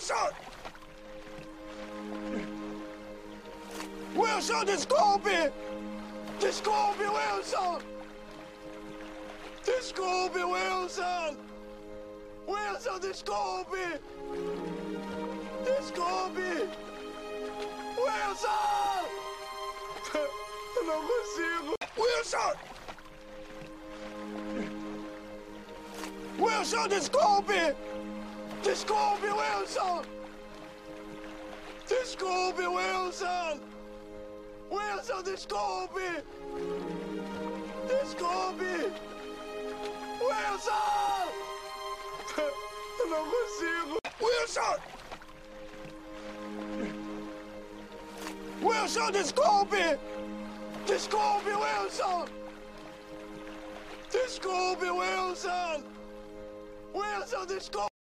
Wilson! Wilson, desculpe! Desculpe, Wilson! Desculpe, Wilson! Wilson, desculpe! Desculpe! Wilson! Eu não consigo! Wilson! Wilson, desculpe! Desculpe, Wilson! Desculpe, Wilson! Wilson, desculpe! Desculpe! Wilson! Eu não consigo! Wilson! Wilson, desculpe! Desculpe, Wilson! Desculpe, Wilson! Wilson, desculpe!